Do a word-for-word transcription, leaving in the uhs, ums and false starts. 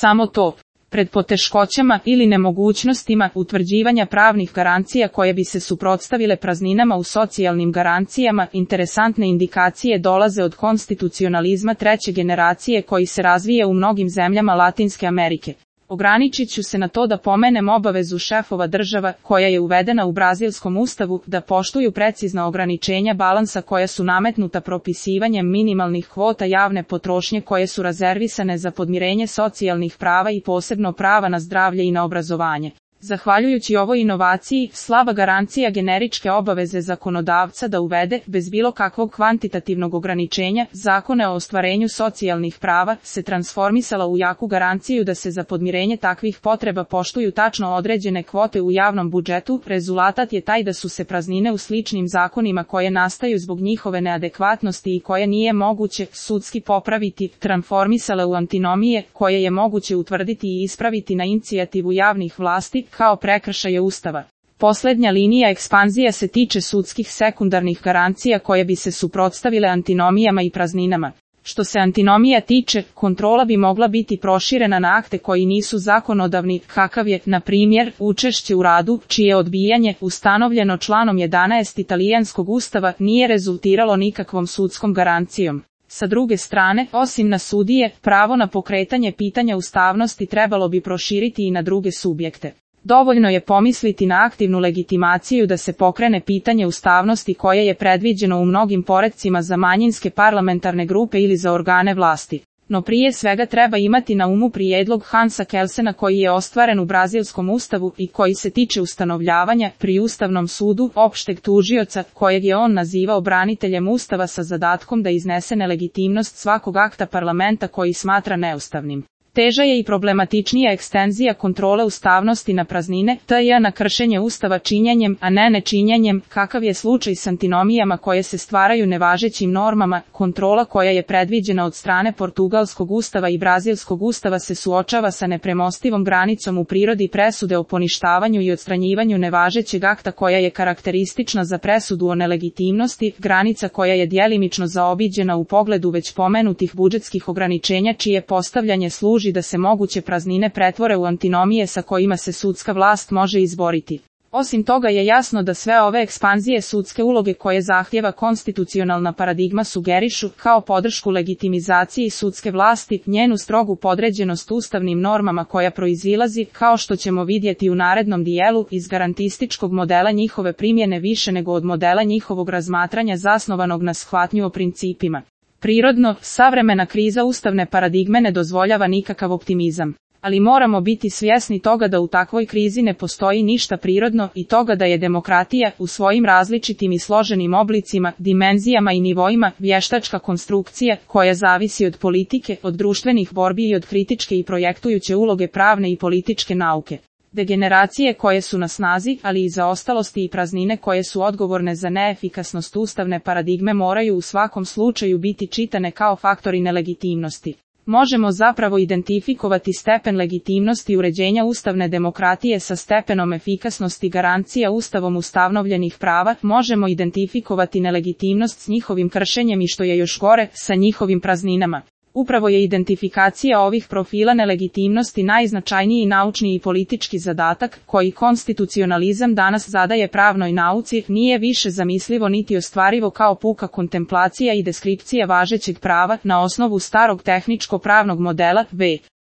samo to. Pred poteškoćama ili nemogućnostima utvrđivanja pravnih garancija koje bi se suprotstavile prazninama u socijalnim garancijama, interesantne indikacije dolaze od konstitucionalizma treće generacije koji se razvije u mnogim zemljama Latinske Amerike. Ograničit ću se na to da pomenem obavezu šefova država, koja je uvedena u brazilskom ustavu, da poštuju precizna ograničenja balansa koja su nametnuta propisivanjem minimalnih kvota javne potrošnje koje su rezervisane za podmirenje socijalnih prava i posebno prava na zdravlje i na obrazovanje. Zahvaljujući ovoj inovaciji, slaba garancija generičke obaveze zakonodavca da uvede, bez bilo kakvog kvantitativnog ograničenja, zakone o ostvarenju socijalnih prava, se transformisala u jaku garanciju da se za podmirenje takvih potreba poštuju tačno određene kvote u javnom budžetu. Rezultat je taj da su se praznine u sličnim zakonima koje nastaju zbog njihove neadekvatnosti i koje nije moguće sudski popraviti, transformisale u antinomije, koje je moguće utvrditi i ispraviti na inicijativu javnih vlasti, kao prekršaje Ustava. Posljednja linija ekspanzija se tiče sudskih sekundarnih garancija koje bi se suprotstavile antinomijama i prazninama. Što se antinomija tiče, kontrola bi mogla biti proširena na akte koji nisu zakonodavni, kakav je, na primjer, učešće u radu, čije odbijanje, ustanovljeno članom jedanaest italijanskog ustava, nije rezultiralo nikakvom sudskom garancijom. Sa druge strane, osim na sudije, pravo na pokretanje pitanja ustavnosti trebalo bi proširiti i na druge subjekte. Dovoljno je pomisliti na aktivnu legitimaciju da se pokrene pitanje ustavnosti koje je predviđeno u mnogim poredcima za manjinske parlamentarne grupe ili za organe vlasti. No prije svega treba imati na umu prijedlog Hansa Kelsena koji je ostvaren u brazilskom ustavu i koji se tiče ustanovljavanja, pri Ustavnom sudu, opšteg tužioca, kojeg je on nazivao braniteljem ustava sa zadatkom da iznese nelegitimnost svakog akta parlamenta koji smatra neustavnim. Teža je i problematičnija ekstenzija kontrole ustavnosti na praznine, to je na kršenje ustava činjenjem, a ne nečinjenjem, kakav je slučaj s antinomijama koje se stvaraju nevažećim normama. Kontrola koja je predviđena od strane portugalskog ustava i brazilskog ustava se suočava sa nepremostivom granicom u prirodi presude o poništavanju i odstranjivanju nevažećeg akta koja je karakteristična za presudu o nelegitimnosti, granica koja je djelimično zaobiđena u pogledu već pomenutih budžetskih ograničenja čije postavljanje služi da se moguće praznine pretvore u antinomije sa kojima se sudska vlast može izboriti. Osim toga je jasno da sve ove ekspanzije sudske uloge koje zahtjeva konstitucionalna paradigma sugerišu, kao podršku legitimizaciji sudske vlasti, njenu strogu podređenost ustavnim normama koja proizilazi, kao što ćemo vidjeti u narednom dijelu, iz garantističkog modela njihove primjene više nego od modela njihovog razmatranja zasnovanog na shvatnju o principima. Prirodno, savremena kriza ustavne paradigme ne dozvoljava nikakav optimizam. Ali moramo biti svjesni toga da u takvoj krizi ne postoji ništa prirodno i toga da je demokratija, u svojim različitim i složenim oblicima, dimenzijama i nivoima, vještačka konstrukcija, koja zavisi od politike, od društvenih borbi i od kritičke i projektujuće uloge pravne i političke nauke. Degeneracije koje su na snazi, ali i zaostalosti i praznine koje su odgovorne za neefikasnost ustavne paradigme moraju u svakom slučaju biti čitane kao faktori nelegitimnosti. Možemo zapravo identifikovati stepen legitimnosti uređenja ustavne demokratije sa stepenom efikasnosti garancija ustavom ustanovljenih prava, možemo identifikovati nelegitimnost s njihovim kršenjem i što je još gore, sa njihovim prazninama. Upravo je identifikacija ovih profila nelegitimnosti najznačajniji naučni i politički zadatak, koji konstitucionalizam danas zadaje pravnoj nauci, nije više zamislivo niti ostvarivo kao puka kontemplacija i deskripcija važećeg prava na osnovu starog tehničko-pravnog modela, već